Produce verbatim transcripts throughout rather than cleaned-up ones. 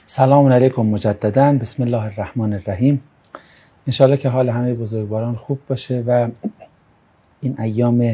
سلام علیکم مجددا. بسم الله الرحمن الرحیم. انشالله که حال همه بزرگواران خوب باشه و این ایام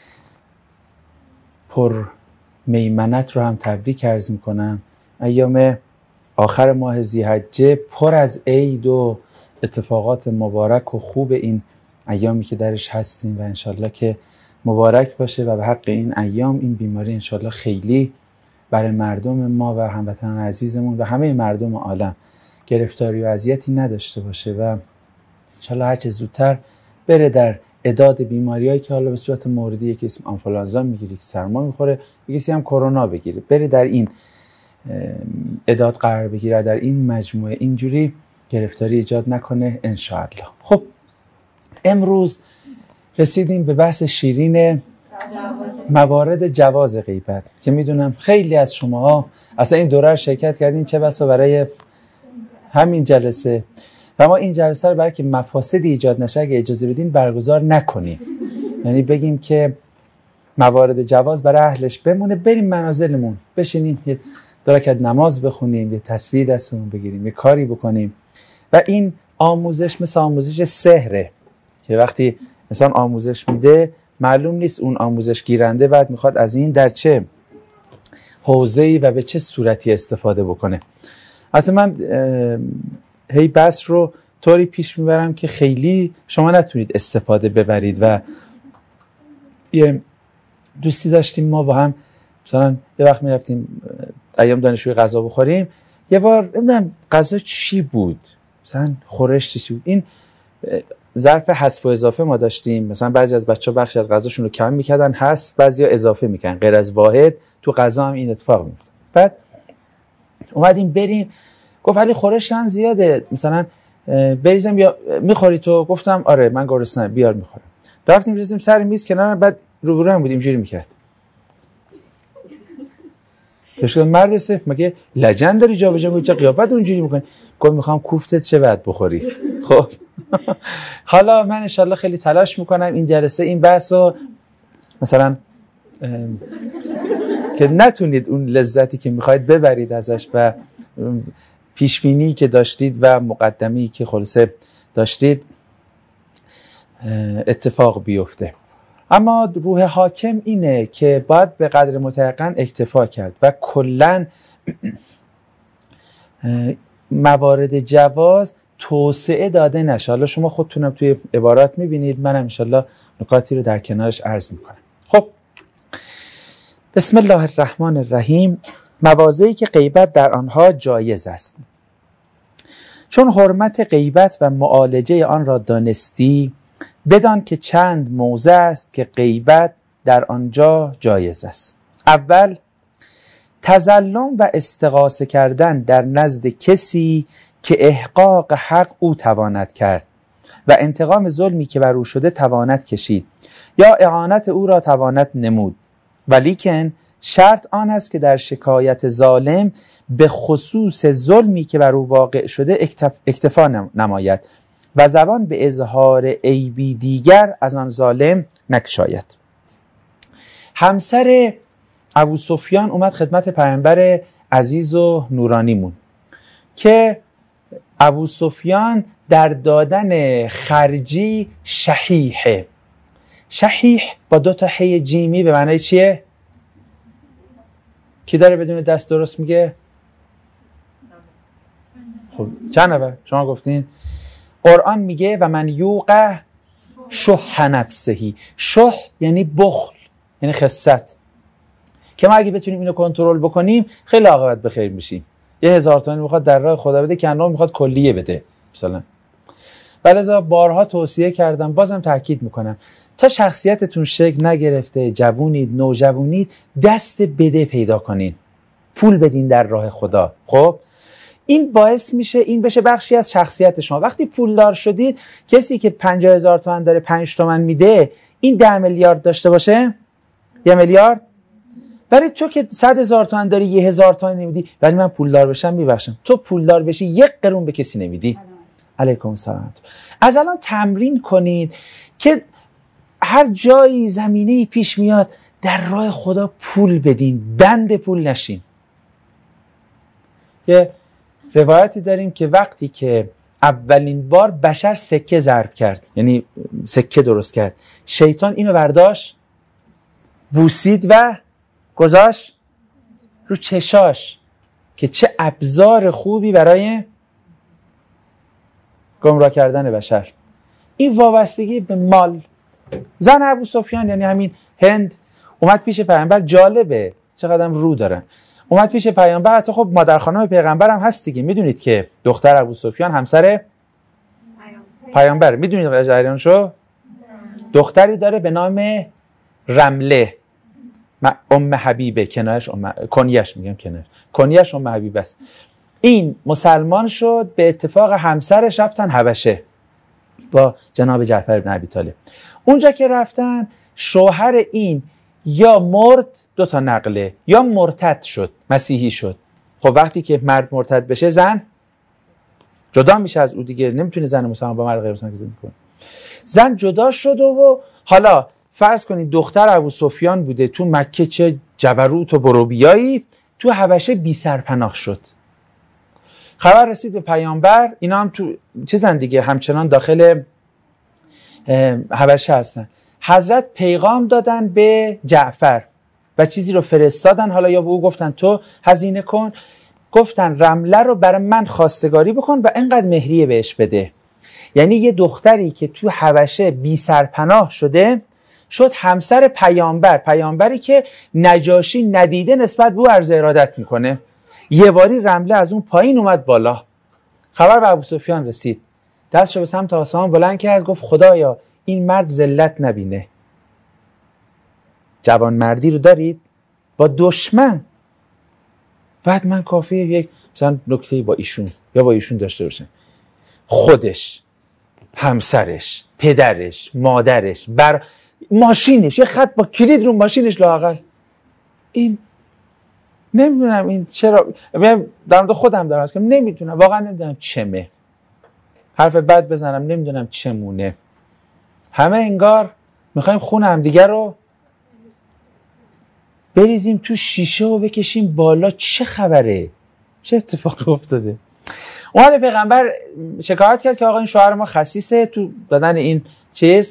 پر میمنت رو هم تبریک عرض میکنم. ایام آخر ماه ذی‌حجه پر از عید و اتفاقات مبارک و خوب این ایامی که درش هستیم و انشالله که مبارک باشه و به حق این ایام این بیماری انشالله خیلی برای مردم ما و هموطنان عزیزمون و همه مردم عالم گرفتاری و اذیتی نداشته باشه و انشالله هر چه زودتر بره در اعداد بیماریایی که حالا به صورت موردی یکی اسم آنفولانزا میگیره، یکی سرما میخوره، یکی هم کرونا بگیره، بره در این اعداد قرار بگیره، در این مجموعه اینجوری گرفتاری ایجاد نکنه انشاءالله. خب امروز رسیدیم به بحث شیرین موارد جواز غیبت که میدونم خیلی از شماها اصلا این دوره رو شرکت کردین، چه بسا برای همین جلسه، و ما این جلسه رو برای که مفاسدی ایجاد نشه اگه اجازه بدین برگزار نکنیم، یعنی بگیم که موارد جواز برای اهلش بمونه، بریم منازلمون بشینیم یه دو رکعت نماز بخونیم، یه تسبیح دستمون بگیریم، یه کاری بکنیم. و این آموزش مثل آموزش سحره که وقتی انسان آموزش میده معلوم نیست اون آموزش گیرنده بعد میخواد از این در چه حوزه‌ای و به چه صورتی استفاده بکنه. حتی من هی بس رو طوری پیش میبرم که خیلی شما نتونید استفاده ببرید. و یه دوستی داشتیم ما با هم، مثلا یه وقت میرفتیم ایام دانشجویی غذا بخوریم، یه بار نمیدونم غذا چی بود، مثلا خورشت چی بود، این ظرف حذف و اضافه ما داشتیم، مثلا بعضی از بچه‌ها بخشی از غذاشون رو کم میکردن حذف، بعضیا اضافه میکنن، غیر از واحد تو غذا هم این اتفاق میفته. بعد اومدیم بریم، گفت ولی خورشت من زیاده، مثلا بریزم یا میخوری تو؟ گفتم آره من گرسنه‌ام بیار میخورم. رفتیم نشستیم سر میز کنار، بعد روبرو هم بود اینجوری میکرد. پس مرد سه مگه لجن داری جا به جا چه قیافت اونجوری میکنی؟ گفت میخوام کوفتت چه بعد بخوری. خب حالا من انشالله خیلی تلاش میکنم این جلسه این بحثو مثلا که نتونید اون لذتی که میخواید ببرید ازش و پیشبینی که داشتید و مقدمی که خلاصه داشتید اتفاق بیفته. اما روح حاکم اینه که باید به قدر متیقن اکتفا کرد و کلن موارد جواز توسعه داده نشه. حالا شما خودتونم توی عبارات میبینید، منم انشالله نکاتی رو در کنارش عرض میکنم. خب بسم الله الرحمن الرحیم. مواضعی که غیبت در آنها جایز است. چون حرمت غیبت و معالجه آن را دانستی، بدان که چند موضع است که غیبت در آنجا جایز است. اول، تظلم و استغاثه کردن در نزد کسی که احقاق حق او تواند کرد و انتقام ظلمی که بر او شده تواند کشید یا اعانت او را تواند نمود، ولیکن شرط آن است که در شکایت ظالم به خصوص ظلمی که بر او واقع شده اکتف... اکتفا نماید و زبان به اظهار عیبی دیگر از آن ظالم نگشاید. همسر ابو سفیان اومد خدمت پیامبر عزیز و نورانیمون که ابو سفیان در دادن خرجی شحیحه. شحیح با دو تا حی جیمی به معنی چیه؟ کی داره بدون دست درست میگه؟ خب چند نفر؟ شما گفتین. قرآن میگه و من یوق شح نفسهی. شح یعنی بخل، یعنی خست، که ما اگه بتونیم اینو کنترل بکنیم خیلی عاقبت به خیر میشیم. یه هزار تومانی میخواد در راه خدا بده که اونم میخواد کلیه بده مثلا. ولذا بارها توصیه کردم، بازم تاکید میکنم، تا شخصیتتون شکل نگرفته، جوونید، نوجوونید، دست بده پیدا کنین، پول بدین در راه خدا. خب این باعث میشه این بشه بخشی از شخصیت شما. وقتی پولدار شدید، کسی که پنجاه هزار تومان داره پنج تومن میده، این ده میلیارد داشته باشه، یه میلیارد، ولی تو که صد هزار تومان داری یه هزار تومان نمیدی، ولی من پولدار بشم میبخشم. تو پولدار بشی یک قرون به کسی نمیدی. علیکم السلام. از الان تمرین کنید که هر جایی زمینه‌ای پیش میاد در راه خدا پول بدین، بند پول نشین. یه روایتی داریم که وقتی که اولین بار بشر سکه ضرب کرد، یعنی سکه درست کرد، شیطان اینو برداشت، بوسید و گذاشت رو چشاش که چه ابزار خوبی برای گمراه کردن بشر. این وابستگی به مال. زن ابو سفیان یعنی همین هند اومد پیش پیامبر، جالبه چقدر رو دارن، اومد پیش پیامبر، حتی خب مادر خانم پیغمبر هم هست دیگه، میدونید که دختر ابو سفیان همسر پیامبر، میدونید جریانشو، دختری داره به نام رمله، ام حبیبه، کنایش ام کنیش میگم کنایش کنیش ام حبیبه است. این مسلمان شد، به اتفاق همسرش رفتن حبشه با جناب جعفر بن ابی طالب. اونجا که رفتن شوهر این یا مرد، دو تا نقله، یا مرتد شد، مسیحی شد. خب وقتی که مرد مرتد بشه زن جدا میشه از او دیگه، نمیتونه زن مسلمان با مرد غیر مسلمان زندگی کنه. زن جدا شد و حالا فرض کنید دختر ابو سفیان بوده تو مکه، چه جبروت و بروبیایی، تو حبشه بی سرپناه شد. خبر رسید به پیامبر، اینا هم تو چیزن دیگه، همچنان داخل حبشه هستن. حضرت پیغام دادن به جعفر و چیزی رو فرستادن، حالا یا به او گفتن تو هزینه کن، گفتن رمله رو برای من خواستگاری بکن و اینقدر مهریه بهش بده. یعنی یه دختری که تو حبشه بی سرپناه شده شد همسر پیامبر، پیامبری که نجاشی ندیده نسبت به او عرض ارادت میکنه. یه باری رمله از اون پایین اومد بالا. خبر به ابو سفیان رسید، دستشو به سمت آسمان بلند کرد، گفت خدایا این مرد ذلت نبینه. جوان مردی رو دارید با دشمن، بعد من کافیه یک مثلا نکته با ایشون یا با ایشون داشته باشم، خودش، همسرش، پدرش، مادرش، بر ماشینش، یه خط با کلید رو ماشینش لااقل. این نمیدونم این چرا، در مورد خودم دارم که نمیدونم، واقعا نمیدونم چمه، حرف بد بزنم نمیدونم چمونه. همه انگار میخوایم خون همدیگر رو بریزیم تو شیشه و بکشیم بالا. چه خبره؟ چه اتفاقی افتاده؟ اومد پیغمبر شکایت کرد که آقا این شوهر ما خسیسه، تو دادن این چیز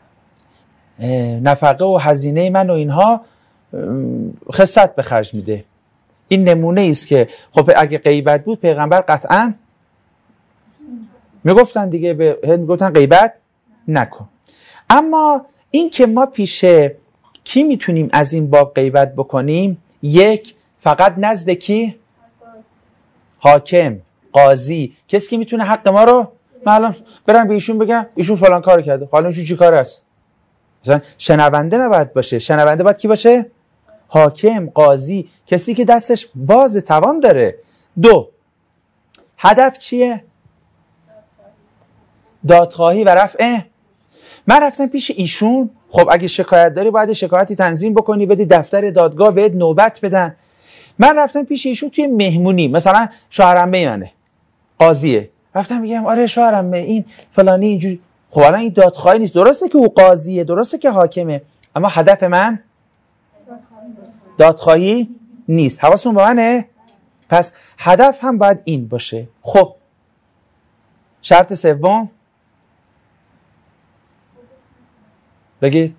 نفقه و هزینه من و اینها خست به خرج میده. این نمونه است که خب اگه غیبت بود پیغمبر قطعا میگفتن دیگه، به هند میگفتن غیبت نکن. اما این که ما پیش کی میتونیم از این باب غیبت بکنیم؟ یک، فقط نزد کی؟ حاکم، قاضی، کسی که میتونه حق ما رو، من الان برم به ایشون بگم ایشون فلان کارو کرده، حالا ایشون چی کار است؟ مثلا شنونده نباید باشه، شنونده باید کی باشه؟ حاکم، قاضی، کسی که دستش باز توان داره. دو، هدف چیه؟ دادخواهی و رفع. من رفتم پیش ایشون، خب اگه شکایت داری باید شکایتی تنظیم بکنی، بدی دفتر دادگاه بهت نوبت بدن. من رفتم پیش ایشون توی مهمونی، مثلا شوهرعمه منه قاضیه، رفتم میگم آره شوهرعمه این فلانی اینجوری، خب الان این دادخواهی نیست، درسته که او قاضیه، درسته که حاکمه، اما هدف من دادخواهی نیست. حواستون به منه؟ پس هدف هم باید این باشه. خب شرط سوم بگید.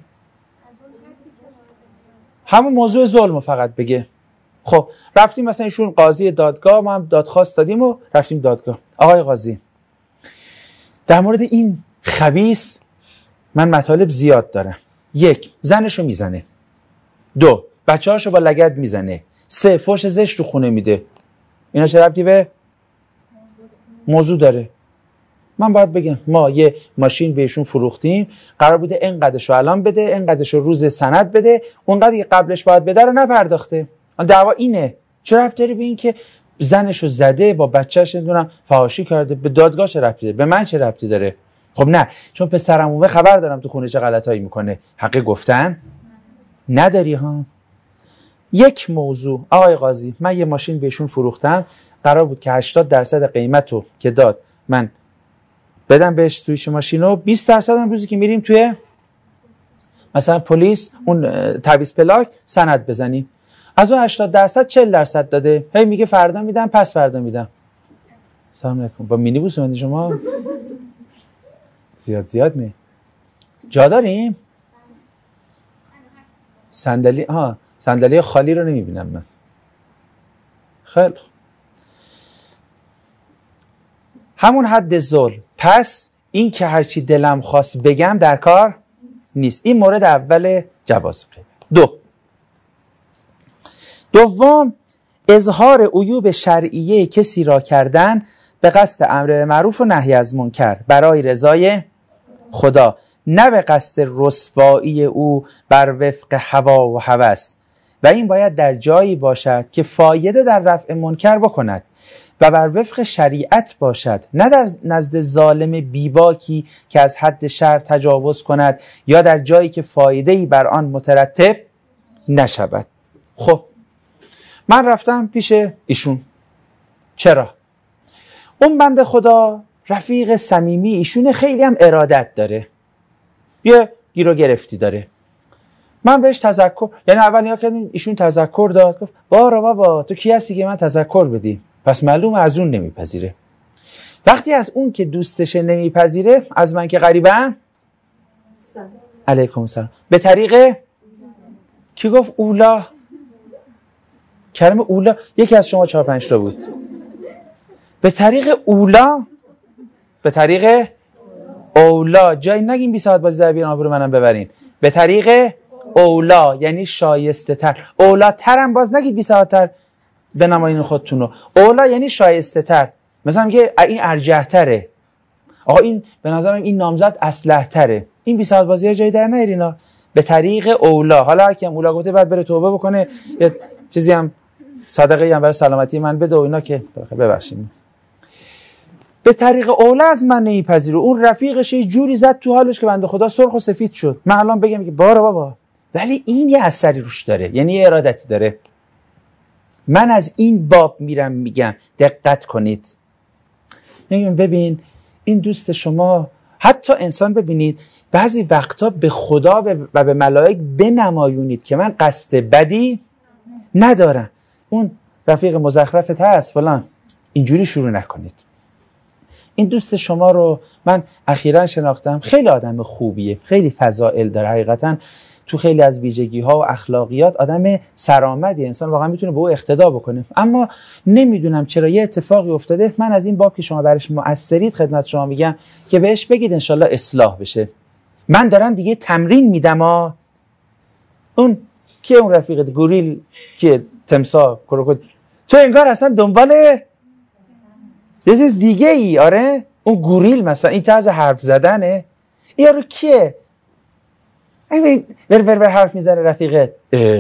همون موضوع ظلم فقط بگه. خب رفتیم مثلا ایشون قاضی دادگاه، ما هم دادخواست دادیم و رفتیم دادگاه. آقای قاضی در مورد این خبیث من مطالب زیاد دارم. یک، زنشو میزنه. دو، بچه هاشو با لگد میزنه. سه، فحش زشت رو خونه میده. اینا چه ربطی به موضوع داره؟ من باید بگم ما یه ماشین بهشون فروختیم، قرار بوده اینقدرشو الان بده، اینقدرشو روز سند بده، اونقدر که قبلش باید بده رو نپرداخته. دعوا اینه. چه ربطی داره به این که زنشو زده، با بچه‌ش نمیدونم فحاشی کرده؟ به دادگاه چه ربطی داره؟ به من چه ربطی داره؟ خب نه، چون پسرم اومه خبر دارم تو خونه چه غلطایی میکنه. حق گفتن نداری ها. یک موضوع، آقای قاضی من یه ماشین بهشون فروختم، قرار بود که هشتاد درصد قیمتو که داد من بدم بهش تویش ماشینو، بیست درصد هم روزی که میریم توی مثلا پلیس اون تعویض پلاک سند بزنیم، از اون هشتاد درصد چهل درصد داده، هی میگه فردا میدم پس فردا میدم. سلام علیکم. با مینی بوس اومدی شما؟ زیاد زیاد می جا داریم؟ صندلی ها صندلی خالی رو نمیبینم من. خیلی همون حد ظلم. پس این که هرچی دلم خواست بگم در کار نیست. این مورد اول جواز غیبت. دو دوم اظهار عیوب شرعیه کسی را کردن به قصد امر معروف و نهی از منکر برای رضای خدا، نه به قصد رسوایی او بر وفق هوا و هوس، و این باید در جایی باشد که فایده در رفع منکر بکند و بر وفق شریعت باشد، نه در نزد ظالم بیباکی که از حد شرع تجاوز کند یا در جایی که فایده‌ای بر آن مترتب نشود. خب من رفتم پیش ایشون. چرا؟ اون بنده خدا رفیق صمیمی ایشون، خیلی هم ارادت داره، یه گیر و گرفتی داره. من بهش تذکر، یعنی اول نیا کردیم ایشون تذکر داد، گفت بارا بابا تو کی هستی که من تذکر بدی؟ پس معلومه از اون نمیپذیره. وقتی از اون که دوستشه نمیپذیره، از من که غریبم علیکم السلام به طریق کی گفت؟ اولا. کلمه اولا یکی از شما چهار پنج تا بود. به طریق اولا، به طریق اولا. جایی نگیم بی ساعت بازی در بیان آبرو منم ببرین. به طریق اولا یعنی شایسته تر. اولا ترم باز نگید بی ساعت تر بنمایین خودتونو. اولا یعنی شایسته تر. مثلا میگه این ارجح تره، آقا این به نظرم این نامزد اصلح تره. این بی ساعت بازی ها جایی در نیرینا. به طریق اولا. حالا هر کی هم اولا گفته بعد بره توبه بکنه، یه چیزی هم صدقه هم برای سلامتی من بده و اینا که ببخشید. به طریق اولا از من نمیپذیره. اون رفیقش یه جوری زد تو حالش که بنده خدا سرخ و سفید شد. من الان بگم که بارا بابا، ولی این یه اثری روش داره، یعنی یه ارادتی داره. من از این باب میرم میگم دقت کنید. میگم ببین این دوست شما، حتی انسان ببینید بعضی وقتا به خدا و به ملائک بنمایونید که من قصد بدی ندارم. اون رفیق مزخرفت هست فلان، اینجوری شروع نکنید. این دوست شما رو من اخیراً شناختم، خیلی آدم خوبیه، خیلی فضائل داره، حقیقتاً تو خیلی از ویژگی ها و اخلاقیات آدم سرآمدی، انسان واقعا میتونه به او اقتدا بکنه. اما نمیدونم چرا یه اتفاقی افتاده. من از این باب که شما برش مؤثرید خدمت شما میگم که بهش بگید انشالله اصلاح بشه. من دارم دیگه تمرین میدم. ها اون که اون رفیقت گوریل که تمساح کروکودیل، تو انگار اصلا دنبال یه چیز دیگه ای. آره اون گوریل مثلا این طرز حرف زدنه. این یارو کیه؟ ای ور ور ور حرف میزنه رفیقت.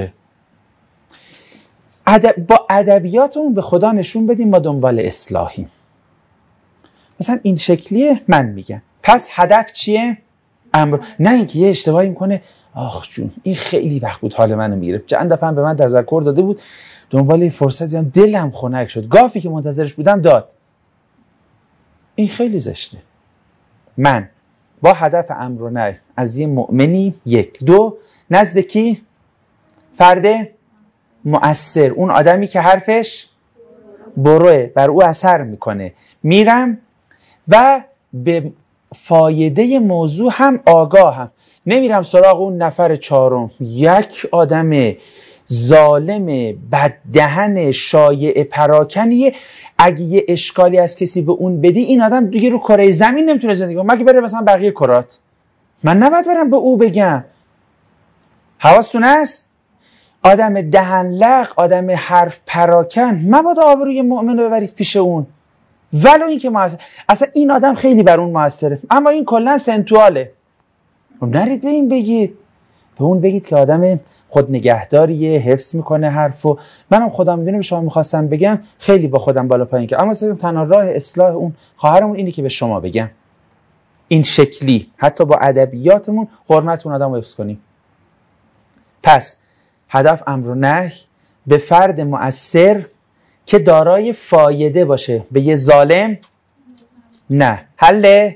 ادب با ادبیاتمون به خدا نشون بدیم ما دنبال اصلاحیم. مثلا این شکلیه. من میگم پس هدف چیه؟ امر. نه اینکه یه اشتباهی میکنه آخ جون این خیلی وقت بود حال منو میگرفت، چند دفعه به من تذکر داده بود، دنبال فرصت دیدم دلم خنک شد، گافی که منتظرش بودم داد. این خیلی زشته. من با هدف امر و نهی از یه مؤمنی، یک. دو، نزد کی؟ فرد مؤثر، اون آدمی که حرفش بروه، بر او اثر میکنه، میرم و به فایده موضوع هم آگاهم. نمیرم سراغ اون نفر چهارم، یک آدم ظالم بددهن شایع پراکنیه. اگه یه اشکالی از کسی به اون بدی، این آدم دیگه رو کره زمین نمیتونه زندگی کنه، مگه بره مثلا بقیه کرات. من نباید برم به او بگم. حواستون هست؟ آدم دهن لق، آدم حرف پراکن، مبادا آبروی مؤمن رو ببرید پیش اون، ولو این که موثر. اصلا این آدم خیلی بر اون موثره، اما این کلا سنتواله. نرید به این بگید، به اون بگید که آدم خود نگهداریه، حفظ میکنه حرفو. منم خودم میدونم به شما میخواستم بگم، خیلی با خودم بالا پایین که، اما تنها راه اصلاح اون خواهرمون اینه که به شما بگم این شکلی حتی با ادبیاتمون حرمت اون آدم رو حفظ کنیم. پس هدف امر و نهی به فرد مؤثر که دارای فایده باشه، به یه ظالم نه. حله.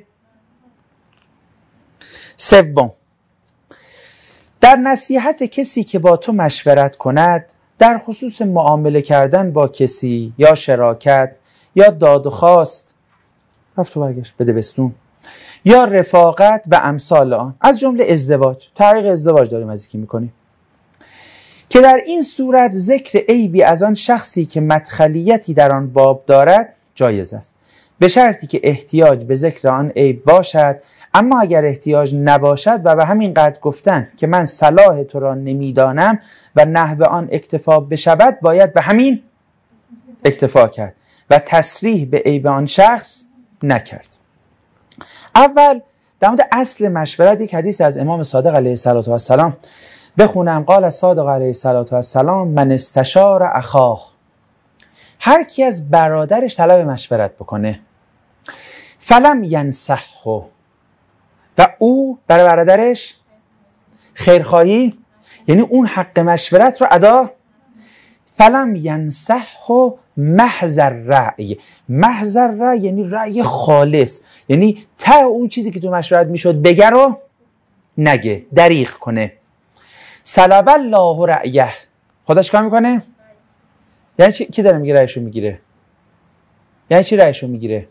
سوم، در نصیحت کسی که با تو مشورت کند در خصوص معامله کردن با کسی یا شراکت یا داد و خواست، رفت و برگشت، بده بستون، یا رفاقت و امثال آن، از جمله ازدواج. تحقیق ازدواج داریم از یکی میکنیم که در این صورت ذکر عیبی از آن شخصی که مدخلیتی در آن باب دارد جایز است، به شرطی که احتیاج به ذکر آن عیب باشد. اما اگر احتیاج نباشد و به همین قدر گفتن که من صلاح تو را نمیدانم و نحو آن اکتفا بشود، باید به همین اکتفا کرد و تصریح به عیب آن شخص نکرد. اول در مورد اصل مشورت یک حدیث از امام صادق علیه السلام بخونم. قال صادق علیه السلام من استشار اخاه، هر کی از برادرش طلب مشورت بکنه، فلم ینصحه، و او برای برادرش خیرخواهی، یعنی اون حق مشورت رو ادا، فلم ینصحه محض الرأی، محض الرأی یعنی رأی خالص، یعنی ته اون چیزی که تو مشورت میشد بگه رو نگه، دریغ کنه. سلب الله رأیه، خدا چیکار میکنه؟ یعنی چی؟ کی داره میگه رأیشو میگیره؟ یعنی چی رأیشو میگیره؟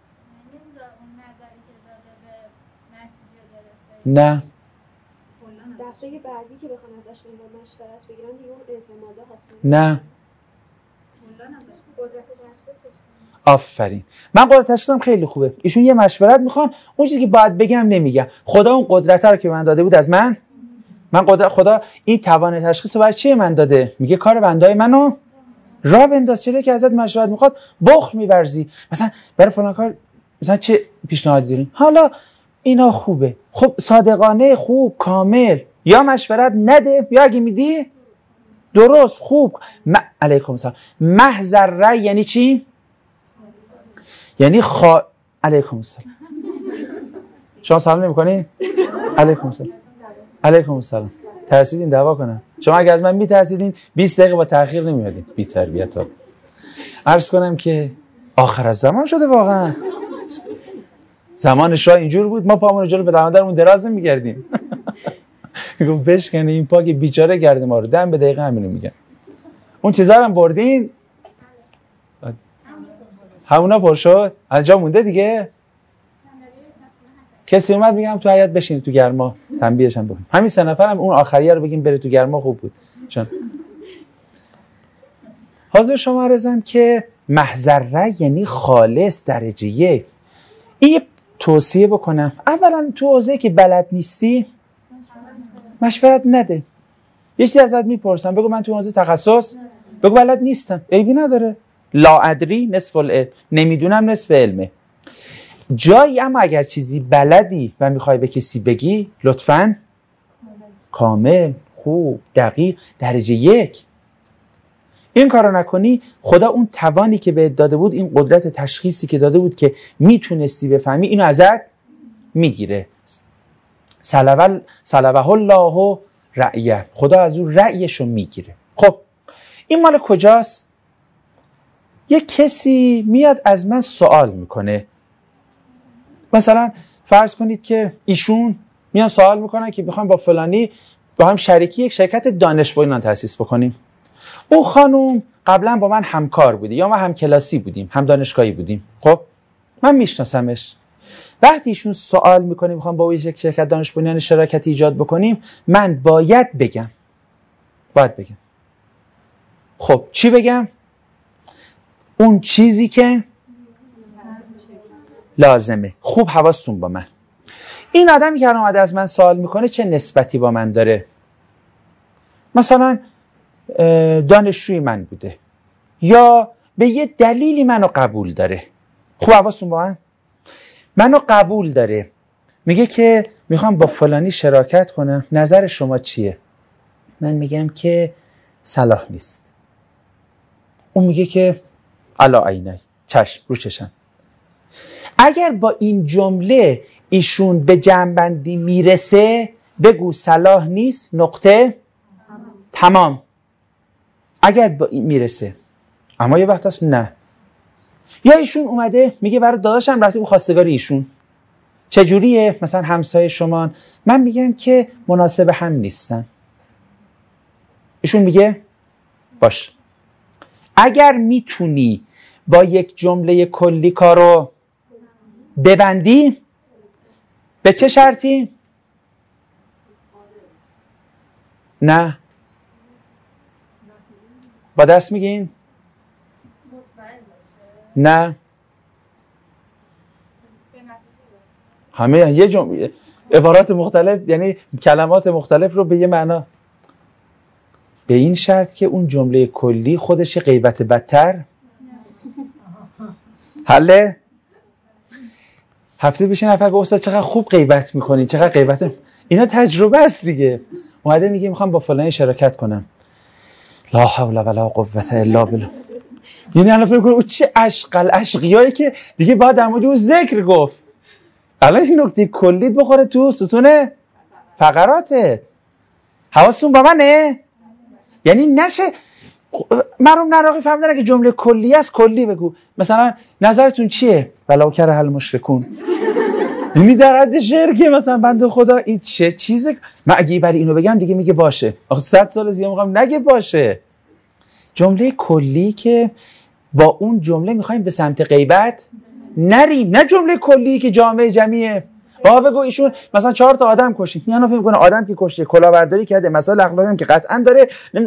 نه دفعه بعدی که بخوان ازش مشورت بگیرن دیگه اون اعتماده حاصل نه. آفرین، من قدرت تشخیصم خیلی خوبه. ایشون یه مشورت میخوان، اون چیزی که باید بگم نمیگم. خدا اون قدرت رو که من داده بود از من، من قدرت خدا این توان تشخیص رو برای چیه من داده؟ میگه کار بندای منو راه بنداز. چرا که ازت مشورت میخواد بخل میورزی، مثلا برای فلان کار مثلا چه پیشنهادی دارین؟ حالا اینا خوبه، خب صادقانه، خوب، کامل، یا مشورت نده، یا اگه میدی درست خوب. م... علیکم السلام. محض الرأی یعنی چی؟ یعنی خا... علیکم السلام. شما سلام نمی کنی؟ علیکم السلام. علیکم السلام. ترسیدین دعوا کنم؟ شما اگه از من میترسیدین بیست دقیقه با تأخیر نمیادین. بی تربیت ها. عرض کنم که آخر از زمان شده واقعا. زمان شاه اینجور بود ما پامون جلو به دامادرمون دراز نمی‌کردیم. میگم بشکنه این پا که بیچاره کرده ما رو. دم به دقیقه همینو میگم. اون چیزا رو هم بردین؟ همونا پر شد؟ از جا مونده دیگه؟ کسی اومد میگم تو حیاط بشین تو گرما، تنبیهش هم بکنیم. همین سه نفرم اون آخریه رو بگیم بره تو گرما، خوب بود. چون حاضر شما عرضم که محضره یعنی خالص درجه یک. این توصیه بکنم، اولا تو حوزه‌ای که بلد نیستی مشورت نده. یه چیزی ازت میپرسم بگو من تو حوزه تخصص، بگو بلد نیستم، عیبی نداره. لا ادری نصف العلم، نمیدونم نصف علمه. جایی اما اگر چیزی بلدی و میخوای به کسی بگی، لطفاً کامل، خوب، دقیق، درجه یک. این کارو نکنی، خدا اون توانی که بهت داده بود، این قدرت تشخیصی که داده بود که میتونستی بفهمی، اینو ازت میگیره. سلبه الله رأیه، خدا از اون رأیشو میگیره. خب این مال کجاست؟ یه کسی میاد از من سوال میکنه، مثلا فرض کنید که ایشون میان سوال میکنن که میخوام با فلانی با هم شریکی یک شرکت دانش بنیان تأسیس بکنیم. او خانوم قبلا با من همکار بوده یا ما هم کلاسی بودیم، هم دانشگاهی بودیم. خب من میشناسمش. وقتی ایشون سوال میکنه میخوام با یک شرکت دانش بنیان شراکتی ایجاد بکنیم، من باید بگم باید بگم خب چی بگم؟ اون چیزی که لازمه. خوب حواستون با من. این آدمی که اومده از من سوال میکنه چه نسبتی با من داره؟ مثلا دانشجوی من بوده یا به یه دلیلی منو قبول داره. خوب حواستون با من. منو قبول داره، میگه که میخوام با فلانی شراکت کنم، نظر شما چیه؟ من میگم که صلاح نیست. اون میگه که علا عینی، چشم رو چشم. اگر با این جمله ایشون به جمع‌بندی میرسه، بگو صلاح نیست، نقطه، تمام. اگر با این میرسه. اما یه وقت هست نه. یا ایشون اومده میگه برای داداشم رفته بود خواستگاری ایشون، چجوریه؟ مثلا همسایه شما. من میگم که مناسب هم نیستن. ایشون میگه باش، اگر میتونی با یک جمله کلی کارو ببندی؟ به چه شرطی؟ نه با دست میگین؟ نه همه یه جمله عبارات مختلف، یعنی کلمات مختلف رو به یه معنا، به این شرط که اون جمله کلی خودش غیبت بدتر حله. هفته پیش نفر گفت استاد چقدر خوب غیبت میکنین، چقدر غیبت، اینا تجربه است دیگه. اومده میگه میخوام با فلانی شراکت کنم، لا حول ولا قوة الا بالله. یعنی الان فکر کنم چه اشقل اشقیایی که دیگه باید در مورد اون ذکر گفت. الان این نکته کلیت بخوره تو ستون فقراتت. حواستون با منه؟ یعنی نشه مرحوم نراقی فهمیدن که جمله کلی است کلی بگو. مثلا نظرتون چیه؟ ولو کره المشرکون. یعنی در حد شعر که مثلا بنده خدا این چه چیزه، من اگه برای اینو بگم دیگه میگه باشه. آخه صد سال دیگه میگم نگه باشه. جمله کلی که با اون جمله میخوایم به سمت غیبت نریم، نه جمله کلی که جامعه جمعیه. با بگو ایشون مثلا چهار تا آدم کشید، میانو فکر کنه آدم که کشته کلاهبرداری کرده، مسائل اخلاقی هم که قطعا داره. نمی...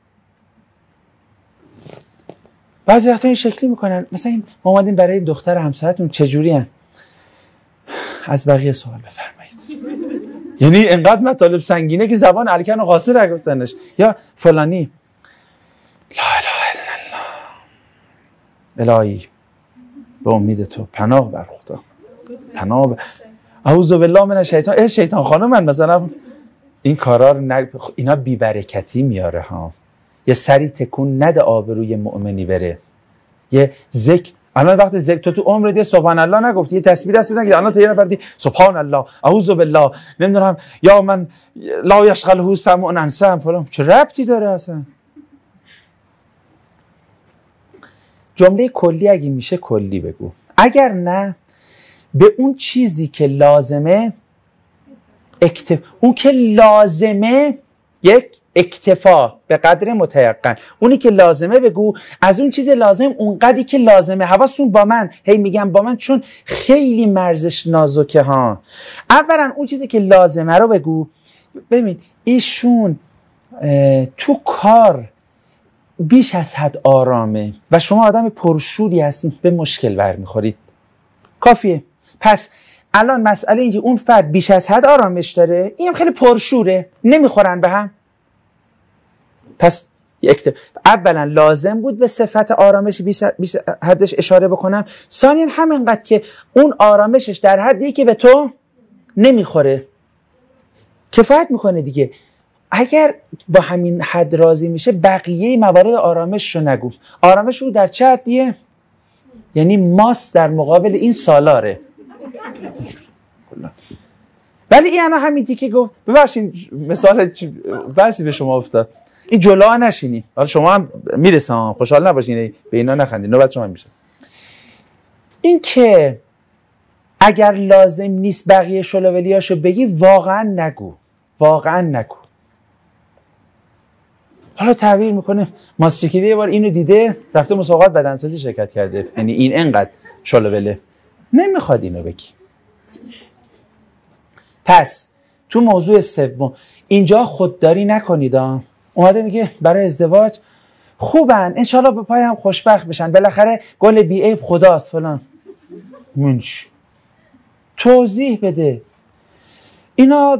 بعضی وقتا این شکلی میکنن. مثلا این ما اومدیم برای دختر همسرتون چجوری ان؟ از بقیه سوال بفرمایید. یعنی انقدر مطالب سنگینه که زبان الکن و قاصر گفتنش. یا فلانی لا اله الا الله، الهی به امید تو پناه بر خدا، پناه بر... اعوذ بالله من الشیطان. ای شیطان خانم من مثلا این کارا رو نگ... اینا بی برکتی میاره ها. یه سری تکون نده آبروی مؤمنی بره. یه ذکر الان وقت ذکر تو تو عمرت سبحان الله نگفتی، یه تسبیح دست نگیری، الان تو یه نفر دی سبحان الله اعوذ بالله نمیدونم یا من لا یشغله سمع عن سمع فلان، چه ربطی داره اصلا؟ جمله کلی اگه میشه کلی بگو، اگر نه به اون چیزی که لازمه اکتف... اون که لازمه یک اکتفا به قدر متیقن، اونی که لازمه بگو. از اون چیز لازم اون قدری که لازمه. حواستون با من، هی میگم با من چون خیلی مرزش نازکه ها. اولا اون چیزی که لازمه رو بگو. ببین ایشون تو کار بیش از حد آرامه و شما آدم پرشوری هستین، به مشکل برمیخورید. کافیه. پس الان مسئله اینکه اون فرد بیش از حد آرامش داره، این هم خیلی پرشوره، نمیخورن به هم. پس اولا لازم بود به صفت آرامش بیش حدش اشاره بکنم. ثانیا همینقدر که اون آرامشش در حدی که به تو نمیخوره کفایت میکنه دیگه. اگر با همین حد راضی میشه بقیه موارد آرامش رو نگو. آرامش رو در چه حدیه؟ یعنی ماست در مقابل این سالاره. ولی این انا همین که گفت ببخشید مثال بحثی به شما افتاد، این جلوه نشینی. حالا شما هم میرسم خوشحال نباشین به اینا نخندین، نوبت شما میشه. این که اگر لازم نیست بقیه شلوولیاشو بگی واقعا نگو، واقعا نگو. حالا تعبیر میکنه ماسچکیده یه بار اینو دیده رفته مسابقات بدنسازی شرکت کرده، یعنی این انقدر شلووله نمیخواد اینو بگی. پس تو موضوع سوم اینجا خودداری نکنید. اومده میگه برای ازدواج خوبن انشالله به پای هم خوشبخت بشن، بالاخره گل بی عیب خداست فلان. منش توضیح بده اینا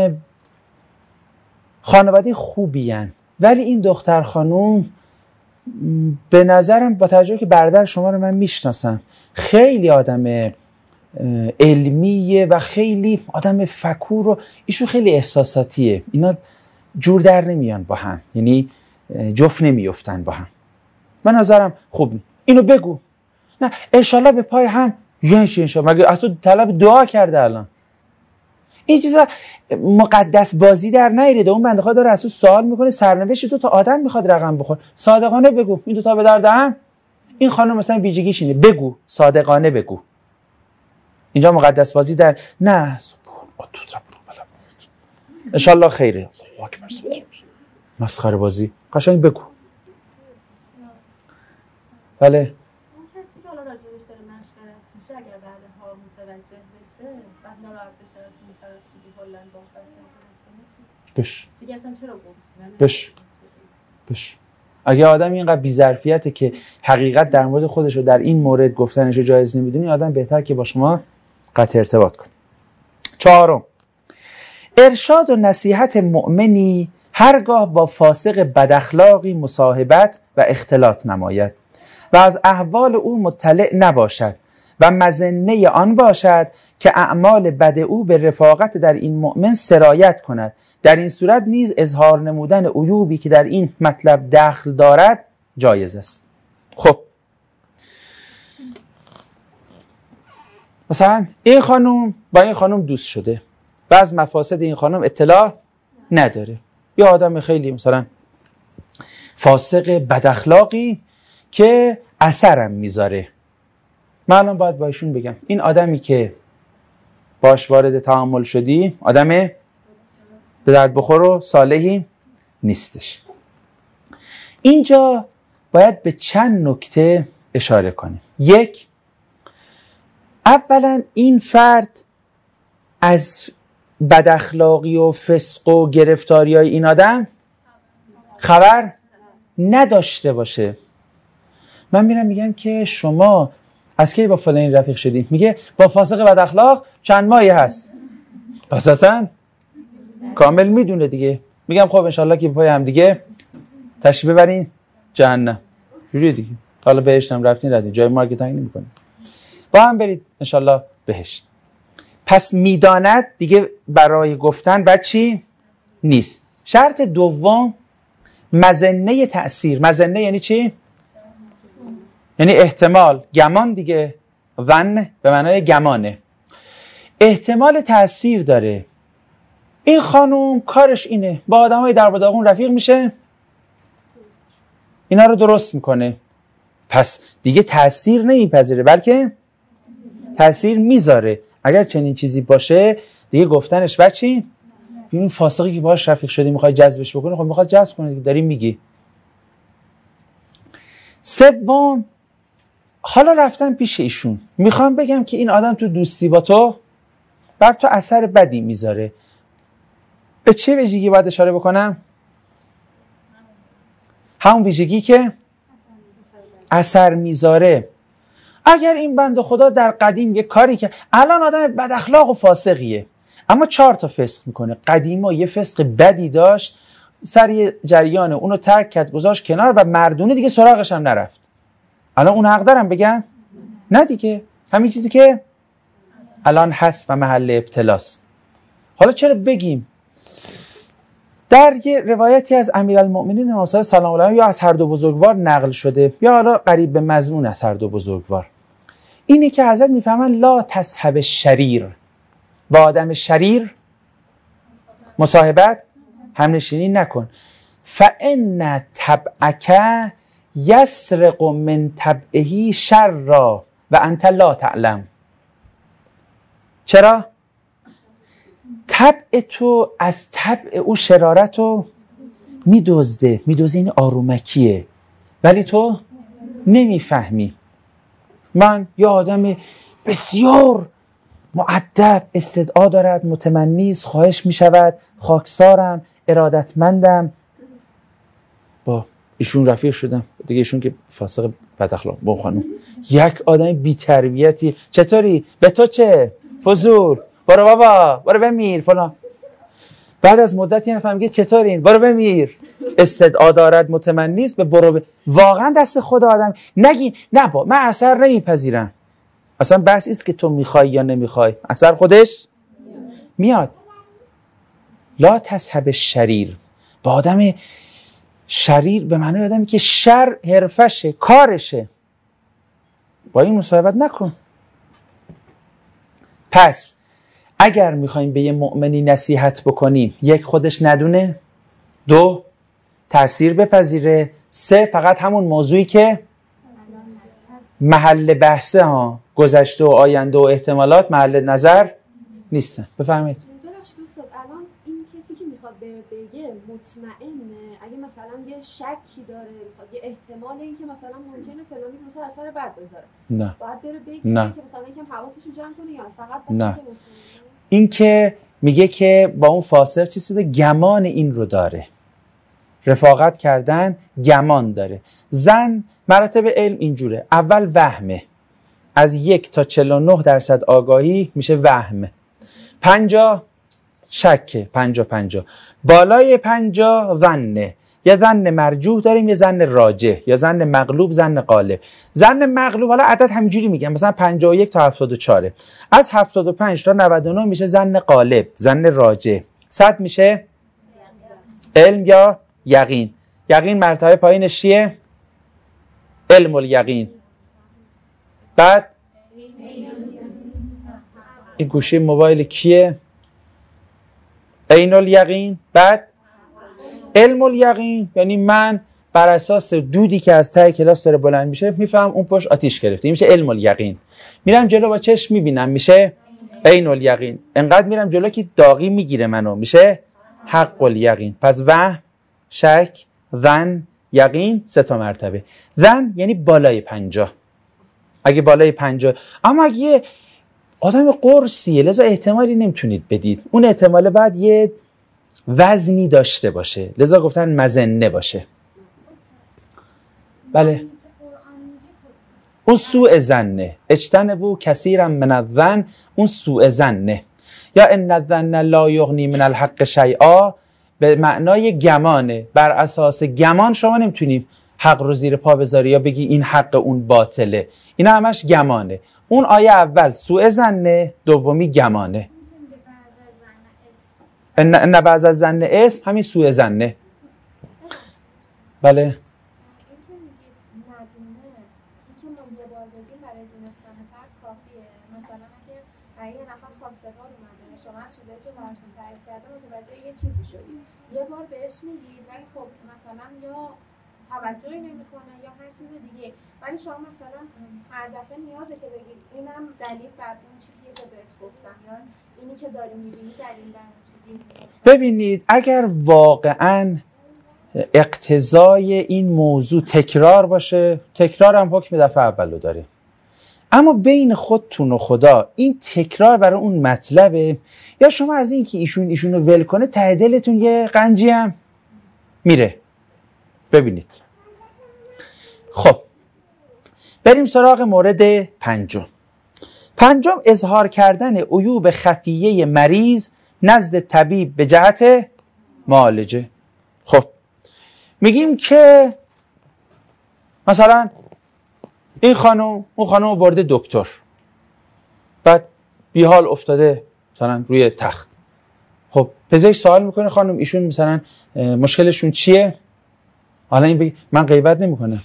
خانواده خوبی هن. ولی این دختر خانوم به نظرم با توجه که برادر شما رو من میشناسم خیلی آدم علمیه و خیلی آدم فکور و ایشون خیلی احساساتیه. اینا جور در نمیان با هم، یعنی جفت نمیفتن با هم. به نظرم خوب اینو بگو. نه انشالله به پای هم، یعنی چی انشالله؟ مگه اصلا طلب دعا کرده الان؟ این چیزا مقدس بازی در نیارید. اون بنده خدا داره از تو سوال میکنه، سرنوشت دو تا آدم میخواد رقم بخور. صادقانه بگو این دو تا به درد هم. این خانم مثلا ویژگیش اینه، بگو صادقانه بگو. اینجا مقدس بازی در نه. انشالله خیره. مسخره بازی. قشنگ بگو. بله مشورت میشه اگر بعدها متوجه بشه بعد ناراحت بشه از اون طرف شدی هلند باشه بش دیگه اصلا چرا گفت بش بش اگه آدم اینقدر بی‌ظرفیته که حقیقت در مورد خودش رو در این مورد گفتنش رو جایز نمیدونی، آدم بهتر که با شما قطع ارتباط کنه. چهارم، ارشاد و نصیحت مؤمنی هرگاه با فاسق بداخلاقی مصاحبت و اختلاط نماید و از احوال او مطلع نباشد و مظنه آن باشد که اعمال بد او به رفاقت در این مؤمن سرایت کند، در این صورت نیز اظهار نمودن عیوبی که در این مطلب دخل دارد جایز است. خب مثلا این خانم با این خانم دوست شده و از مفاسد این خانم اطلاع نداره، یا آدم خیلی مثلا فاسق بداخلاقی که اثرم میذاره، من الان باید با ایشون بگم این آدمی که باش وارد تعامل شدی آدم به درد بخور و صالحی نیستش. اینجا باید به چند نکته اشاره کنیم. یک، اولا این فرد از بداخلاقی و فسق و گرفتاری های این آدم خبر نداشته باشه. من میرم میگم که شما از کی با فلانی رفیق شدی؟ میگه با فاسق بداخلاق چند ماهی هست. پس اصلا کامل میدونه دیگه. میگم خب انشالله که پای هم دیگه تشریف ببرین جهنم. جوری دیگه. حالا بهشت هم رفتین ردین، جای مارکتینگ نمی‌کنید. با هم برید انشالله بهشت. پس میداند دیگه برای گفتن بعد چی؟ نیست. شرط دوم مظنه تأثیر. مظنه یعنی چی؟ یعنی احتمال، گمان دیگه. ظن به معنای گمانه. احتمال تأثیر داره. این خانوم کارش اینه، با آدمای در بداغون رفیق میشه، اینا رو درست میکنه. پس دیگه تأثیر نمیپذیره بلکه تأثیر میذاره. اگر چنین چیزی باشه دیگه گفتنش بچی؟ این فاسقی که باهاش رفیق شدی میخوای جذبش بکنی، خب میخواد جذب کنه دیگه، داری میگی. سوم، حالا رفتم پیش ایشون، میخوام بگم که این آدم تو دوستی با تو بر تو اثر بدی میذاره. به چه ویژگی باید اشاره بکنم؟ همون ویژگی که اثر میذاره. اگر این بنده خدا در قدیم یه کاری که الان آدم بد اخلاق و فاسقیه اما چهار تا فسق میکنه، قدیما یه فسق بدی داشت، سر جریان اونو ترک کرد گذاشت کنار و مردونه دیگه سراغش هم نرفت، الان اون حق دارم بگم؟ نه دیگه، همین چیزی که الان هست و محل ابتلاست. حالا چرا بگیم؟ در یه روایتی از امیرالمؤمنین موسی سلام الله علیه یا از هر دو بزرگوار نقل شده یا حالا قریب به مضمون از هر دو بزرگوار، اینه که حضرت میفهمن لا تصحب شریر، با آدم شریر مصاحبت همنشینی نکن. فان طبعک یسرق من طبعه شرا و انت لا تعلم. چرا؟ طبع تو از طبع او شرارت رو میدزده، میدزده، این آرومکیه ولی تو نمیفهمی. من یه آدم بسیار مؤدب، استدعا دارد، متمنیز، خواهش میشود، خاکسارم، ارادتمندم، با ایشون رفیق شدم دیگه، ایشون که فاسق بد اخلاق با خانم، یک آدم بی تربیتی، چطوری؟ به تو چه؟ فضول، برو بابا، برو بمیر فلان. بعد از مدتی نفهم میگه چطورین؟ برو بمیر. استدعا دارد، متمنیست، به برو ب... واقعا دست خود آدم. نگین نه با من اثر نمیپذیرم. اصلا بحث است که تو میخوای یا نمیخوای، اثر خودش میاد. لا تصحب شریر، با آدم شریر به معنی آدمی که شر حرفشه، کارشه، با این مصاحبت نکن. پس اگر میخوایم به یه مؤمنی نصیحت بکنیم، یک خودش ندونه، دو تأثیر بپذیره، سه فقط همون موضوعی که محل بحثه ها، گذشته و آینده و احتمالات محل نظر نیستن. بفرمایید. الان این کسی که میخواد بره به بگه مطمئنه؟ اگه مثلا یه شکی داره، یه احتمال این که مثلا ممکنه فلانی رو تو اثر بد بذاره، نه باید بره بگه نه. که مثلا یکم حواسش رو جمع کنه یا فقط نه. بخواد این که میگه که با اون فاسق چیز شده، گمان این رو داره، رفاقت کردن گمان داره. زن مراتب علم اینجوره، اول وهمه، از یک تا چهل و نه درصد آگاهی میشه وهم، پنجاه شکه، پنجاه پنجاه، بالای پنجاه ظنه، یا ظن مرجوح داریم یا ظن راجح یا ظن مغلوب ظن غالب. ظن مغلوب حالا عدد همینجوری میگم، مثلا پنجاه و یک تا هفتاد و چهار، از هفتاد و پنج تا نود و نه میشه ظن غالب ظن راجح، صد میشه علم یا یقین. یقین مرتبه پایینش چیه؟ علم الیقین. بعد این گوشی موبایل کیه؟ عین الیقین. بعد علم الیقین، یعنی من بر اساس دودی که از ته کلاس داره بلند میشه میفهم اون پشت آتیش گرفته، این میشه علم الیقین. میرم جلو با چشم میبینم میشه عین الیقین. انقدر میرم جلو که داغی میگیره منو میشه حق الیقین. پس وهم، شک، ظن، یقین، سه تا مرتبه. ظن یعنی بالای پنجاه، اگه بالای پنجاه. اما اگه یه آدم قرصیه لذا احتمالی نمیتونید بدید، اون احتماله باید یه وزنی داشته باشه، لذا گفتن مزنه باشه. بله اون سوء ظنه، اجتنبوا کثیرا من الظن، اون سوء ظنه. یا ان الظن لا یغنی من الحق شیئا، به معنای گمانه، بر اساس گمان شما نمیتونی حق رو زیر پا بذاری یا بگی این حق اون باطله، این همش گمانه. اون آیه اول سوء ظنه، دومی گمانه. ان بعض الظن اسم، همین سوء ظنه. بله چیزی شدی یه بار بهش میگید ولی خب مثلا یا توجهی نمیکنه یا هر چیز دیگه، ولی شما مثلا هر دفعه نیازه که بگید اینم دلیل بر اون چیزیه که بهت گفتم یا اینی که داری میبینی دلیل بر اون چیزی. ببینید اگر واقعا اقتضای این موضوع تکرار باشه، تکرار هم حکم دفعه اولو داره، اما بین خودتون و خدا این تکرار برای اون مطلبه، یا شما از این که ایشون ایشونو ول کنه ته دلتون یه قنجی هم میره. ببینید خب بریم سراغ مورد پنجم. پنجم اظهار کردن عیوب خفیه مریض نزد طبیب به جهت معالجه. خب میگیم که مثلا این خانم اون خانم برده دکتر، بعد بی حال افتاده مثلا روی تخت. خب پزشک سوال میکنه خانم ایشون مثلا مشکلشون چیه؟ حالا این بگه من غیبت نمیکنم.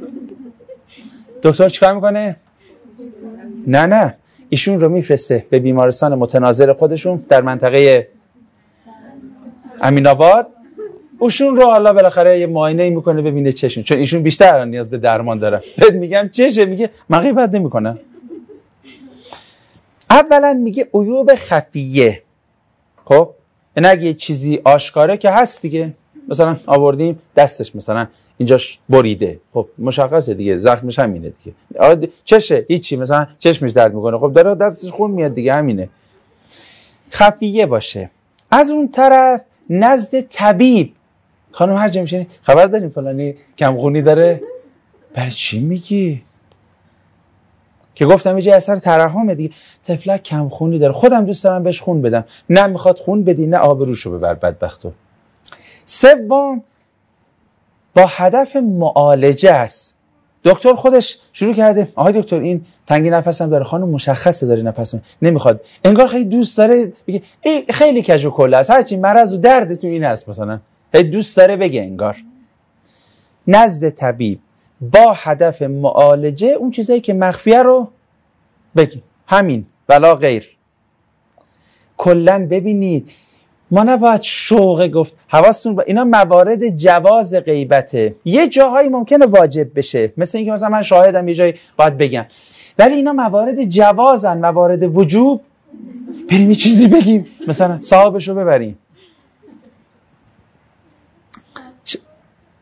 دکتر چیکار میکنه؟ نه نه ایشون رو میفرسته به بیمارستان متناظر خودشون در منطقه امین‌آباد، ایشون رو حالا بالاخره یه معاینه میکنه ببینه چشون، چون ایشون بیشتر نیاز به درمان دارن. بعد میگم چشه؟ میگه من غیبت نمیکنم. اولا میگه عیوب خفیه. خب این اگه یه چیزی آشکاره که هست دیگه، مثلا آوردیم دستش مثلا اینجاش بریده، خب مشخصه دیگه زخمش همینه دیگه. چشه؟ هیچی، مثلا چشمش درد میکنه، خب داره دستش خون میاد دیگه، همینه. خفیه باشه. از اون طرف نزد طبیب، خانم هر جا میشینی خبر داریم فلانی کمخونی داره؟ برای چی میگی؟ که گفتم یه اثر ترحمه دیگه، طفلک کمخونی داره، خودم دوست دارم بهش خون بدم، نه میخواد خون بدی نه آبروشو ببر بدبختو. سوم با هدف معالجه است. دکتر خودش شروع کرده آهای دکتر این تنگی نفسم داره، خانم مشخصه داره نفسم نمیخواد، انگار خیلی دوست داره بگه ای خیلی کج و کله است، هرچی مرض و درد تو این است، مثلا خیلی دوست داره بگه انگار. نزد طبیب با هدف معالجه اون چیزایی که مخفیه رو بگی، همین ولا غیر. کلن ببینید ما نباید شوق گفت، حواستون با اینا موارد جواز غیبته، یه جاهایی ممکنه واجب بشه، مثل اینکه مثلا من شاهدم یه جایی باید بگم، ولی اینا موارد جوازن، موارد وجوب. بریم یه چیزی بگیم مثلا صاحبشو ببریم.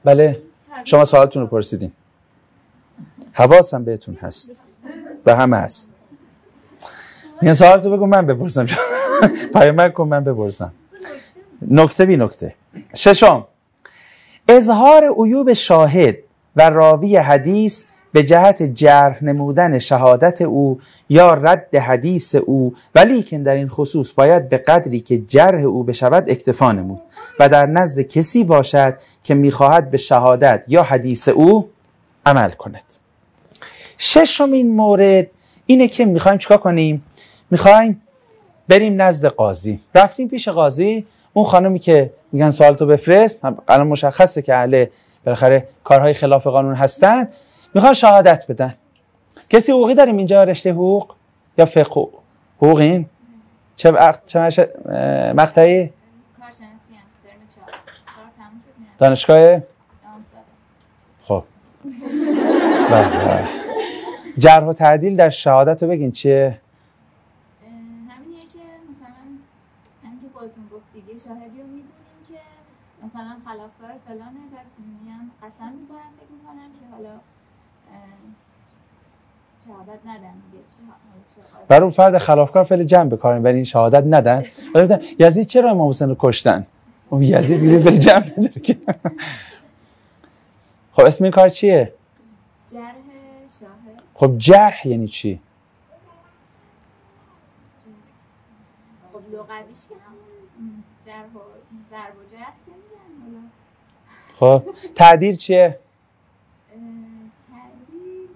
بله شما سوالتون رو پرسیدین، حواسم بهتون هست، به همه هست. این سوالتو بگو من بپرسم، پیامک کن من بپرسم. نکته بی نکته. ششم، اظهار عیوب شاهد و راوی حدیث به جهت جرح نمودن شهادت او یا رد حدیث او، ولی که در این خصوص باید به قدری که جرح او بشود اکتفا نمود و در نزد کسی باشد که میخواهد به شهادت یا حدیث او عمل کند. ششمین مورد اینه که میخوایم چیکار کنیم؟ میخوایم بریم نزد قاضی. رفتیم پیش قاضی، اون خانمی که میگن سوالتو بفرست، الان مشخصه که اهل بالاخره کارهای خلاف قانون هستن، میخوان شهادت بدن. کسی حقوقی داریم اینجا؟ رشته حقوق یا فقه حقوقین؟ چه وقت چه مش... مقطعی؟ کارشناسی ام ترم چهار. چهار تموم شد میرم. دانشگاه؟ امام خب. بله. جرح و تعدیل در شهادت رو بگین چیه؟ همینیه که مثلا همین که خودتون گفتید یه شاهدی رو میدونیم که مثلا خلافکار فلانه و میان قسم میخورن فکر میکنم که حالا شهادت ندن دیگه. برای اون فرد خلافکار فعل جمع بکارن ولی این شهادت ندن. یزید چرا امام حسین رو کشتن؟ اون یزید دیگه فعل جمع نداره که. خب اسم این کار چیه؟ جرح شاهد. خب جرح یعنی چی؟ خب لغویش که همون جرح و ضرب و جرح میگن. خب تعدیل چیه؟ تعدیل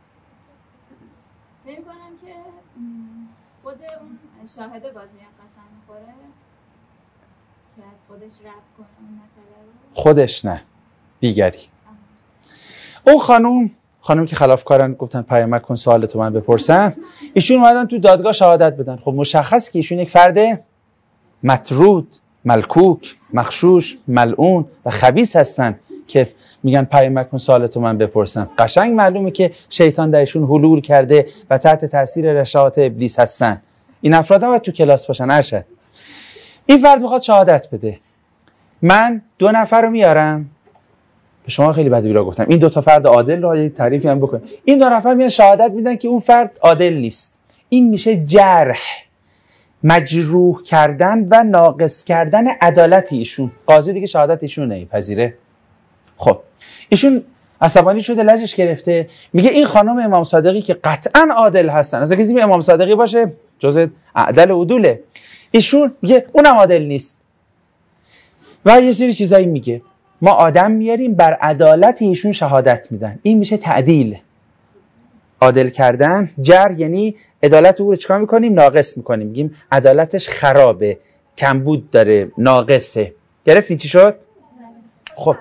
فکر کنم که خود اون شاهده باز میاد قسم میخوره که از خودش رد کنه اون مسئله رو. خودش نه، دیگری. اون خانوم خانومی که خلافکارن گفتن پیامک کن سوالتو من بپرسم، ایشون اومدن تو دادگاه شهادت بدن. خب مشخص که ایشون یک فرد مطرود، ملکوک، مغشوش، ملعون و خبیث هستن که میگن پیامک کن سوالتو من بپرسم. قشنگ معلومه که شیطان درشون حلول کرده و تحت تاثیر رشاهات ابلیس هستن. این افراد هم باید تو کلاس باشن. ارشد این فرد میخواد شهادت بده، من دو نفر رو میارم. به شما خیلی بد بیرا گفتم این دو تا فرد عادل رو یه تعریفی هم بکنم. این دو نفر میان شهادت میدن که اون فرد عادل نیست. این میشه جرح، مجروح کردن و ناقص کردن عدالت ایشون. قاضی دیگه شهادت ایشون نمیپذیره. خب ایشون عصبانی شده، لجش گرفته، میگه این خانم امام صادقی که قطعا عادل هستن، از کسی امام صادقی باشه جز اعدل و عدوله، ایشون میگه اونم عادل نیست و یه سری چیزایی میگه. ما آدم میاریم بر عدالت ایشون شهادت میدن. این میشه تعدیل، عادل کردن. جر یعنی عدالت او رو چیکار میکنیم؟ ناقص میکنیم، میگیم عدالتش خرابه، کمبود داره، ناقصه. گرفتین چی شد؟ خب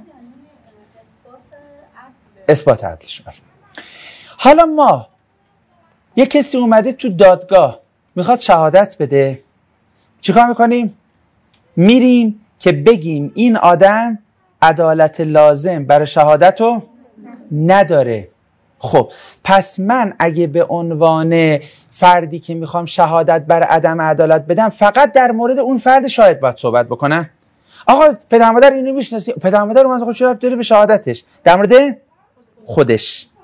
اثبات عدل شد. حالا ما یه کسی اومده تو دادگاه میخواد شهادت بده، چیکار میکنیم؟ میریم که بگیم این آدم عدالت لازم برای شهادت رو نداره. خب پس من اگه به عنوان فردی که میخوام شهادت بر عدم عدالت بدم فقط در مورد اون فرد شاهد باید صحبت بکنم؟ آقا پدر مادر اینو میشناسی، پدر مادر من خودش ربط داره به شهادتش، در مورد خودش.